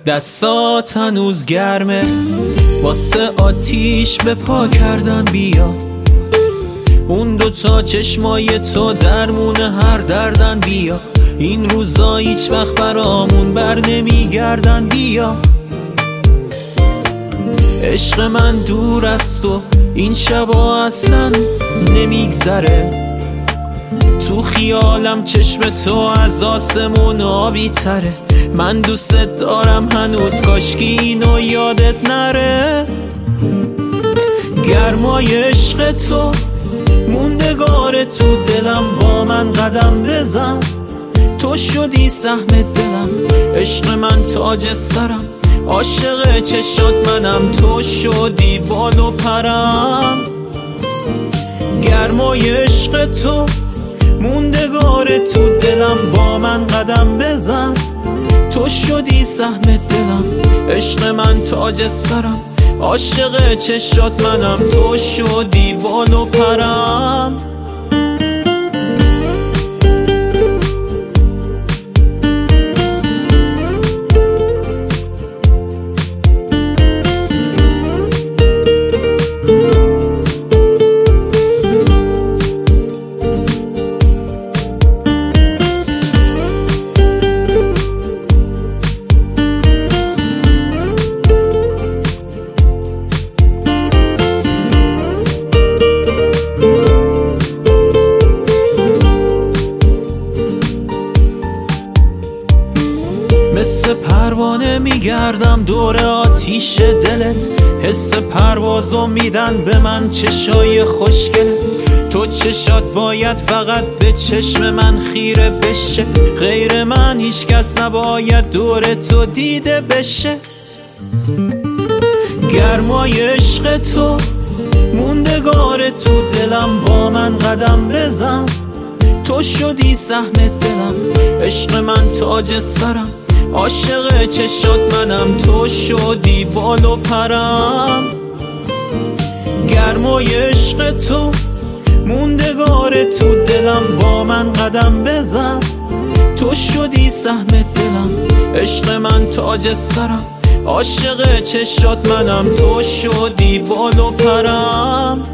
دستات هنوز گرمه واسه آتیش به پا کردن. بیا اون دوتا چشمای تو درمونه هر دردن. بیا این روزا هیچ وقت برامون بر نمیگردن. بیا عشق من دور از تو این شبا اصلا نمیگذره. تو خیالم چشم تو از آسمون آبی تره. من دوستت دارم هنوز کاشکی اینو یادت نره. گرمای عشق تو موندگار تو دلم. با من قدم بزن تو شدی سهم دلم. عشق من تاج سرم عاشق چشات منم. تو شدی بال و پرم. گرمای عشق تو موندگار تو دلم. با من قدم بزن تو شدی سهم دلم. عشق من تاج سرم عاشق چشات منم. تو شدی بال و پرم. مثل پروانه میگردم دور آتیش دلت. حس پروازو میدن به من چشای خوشگلت. تو چشات باید فقط به چشم من خیره بشه. غیر من هیچ کس نباید دور تو دیده بشه. گرمای عشق تو موندگار تو دلم. با من قدم بزن تو شدی سهم دلم. عشق من تاج سرم عاشق چشات منم. تو شدی بال و پرم. گرمای عشق تو موندگار تو دلم. با من قدم بزن تو شدی سهم دلم. عشق من تاج سرم عاشق چشات منم. تو شدی بال و پرم.